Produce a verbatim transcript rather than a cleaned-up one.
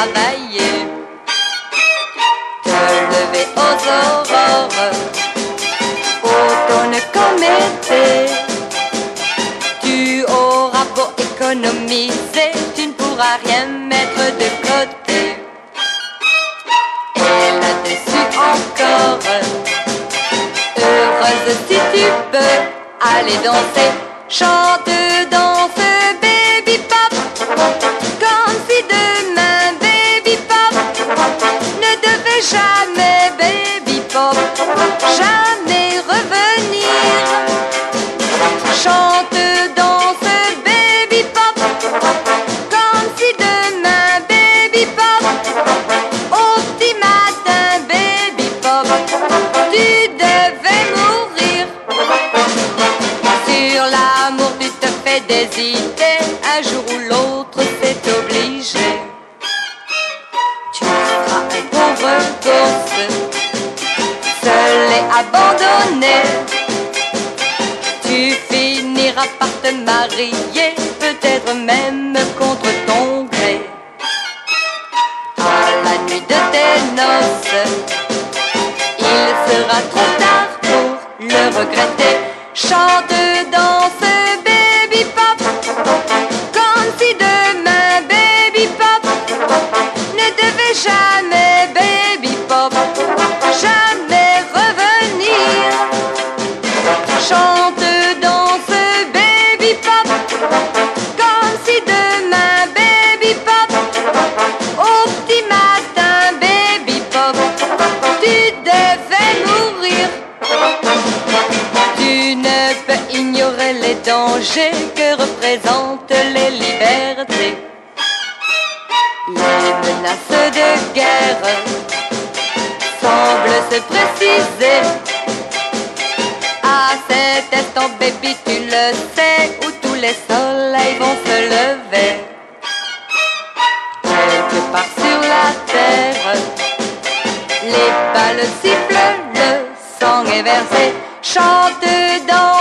travailler, te lever aux aurores, automne comme été. Tu auras beau économiser, tu ne pourras rien mettre de côté. Et là-dessus encore, heureuse si tu peux aller danser, chante, danse, baby pop, comme si demain baby pop ne devait jamais baby pop, jamais revenir. Chante, danse, baby pop, comme si demain baby pop, au petit matin baby pop, tu devais mourir. Sur l'amour tu te fais des idées, un jour ou l'autre c'est obligé. Tu seras un pauvre gosse, seul et abandonné. Tu finiras par te marier, peut-être même contre ton gré. À la nuit de tes noces, il sera trop tard pour le regretter. Chante, danse, baby pop, comme si demain baby pop ne devait jamais baby pop, jamais revenir. Chante, danse, baby pop, comme si demain baby pop, au petit matin baby pop, tu devais mourir. Tu ne peux ignorer les dangers que représentent les libertés. Les menaces de guerre semblent se préciser. À cet instant, baby, tu le sais, où tous les soleils vont se lever. Quelque part sur la terre, les balles sifflent, le sang est versé. Chante, danse,